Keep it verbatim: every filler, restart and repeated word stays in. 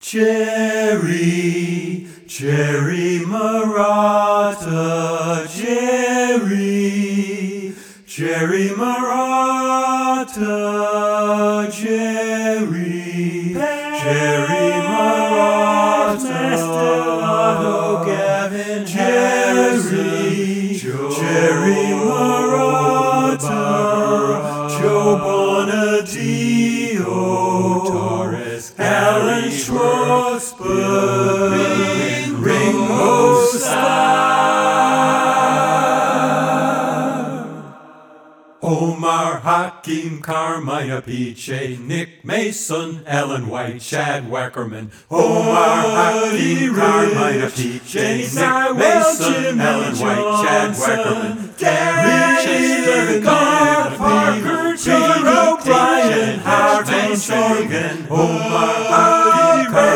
Jerry, Jerry Marotta, Jerry, Jerry Marotta, Jerry, Jerry Marotta, Otto Gavin, Jerry, Jerry Marotta, Joe Bonadio, Torres, Alan Schwartzberg, Ringo Starr, Omar Hakim, Carmine Piche, Nick Mason, Ellen White, Chad Wackerman, Omar Hakim, Carmine Piche, Nick Mason, Ellen White, Chad Wackerman, Gary Carr, Parker, Peter O'Brien, Howard Van Sorgen, Omar Hakim,